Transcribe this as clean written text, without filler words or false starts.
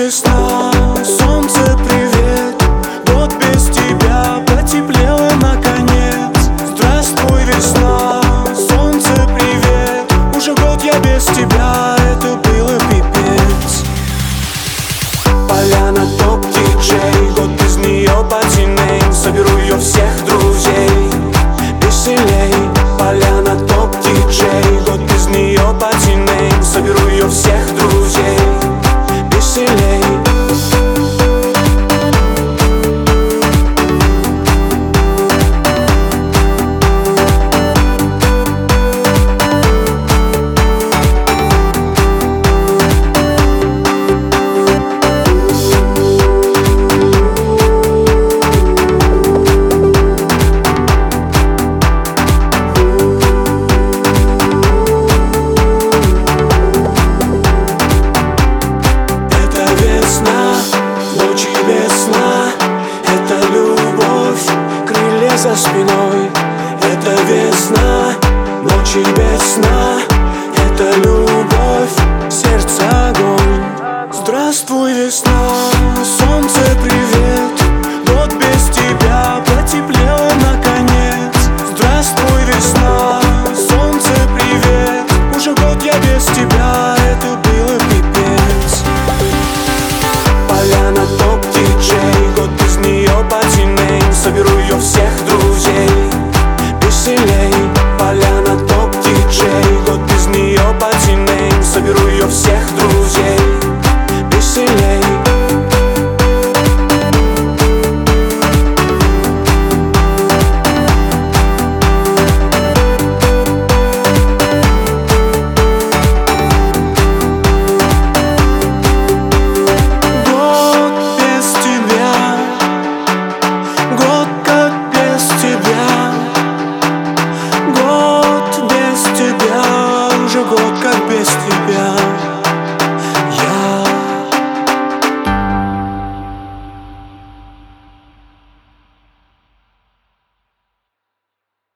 весна, солнце, привет. Год без тебя потеплело наконец. Здравствуй, весна, солнце, привет. Уже год я без тебя, это было пипец. Поляна топ-диджей, год без нее патиней. Соберу ее всех друзей, веселей. Поляна топ-диджей, год без нее патиней. Соберу ее всех друзей, веселей. За спиной это весна, ночи без сна. Это любовь, сердце огонь. Здравствуй, весна, солнце, привет. Год без тебя потеплело наконец. Здравствуй, весна, солнце, привет. Уже год я без тебя, это было пипец. Поляна топ-диджей, год без нее патиней. Соберу ее всех друзей, веселей. Поляна топ-диджей, год без нее патиней. Соберу ее всех друзей, веселей.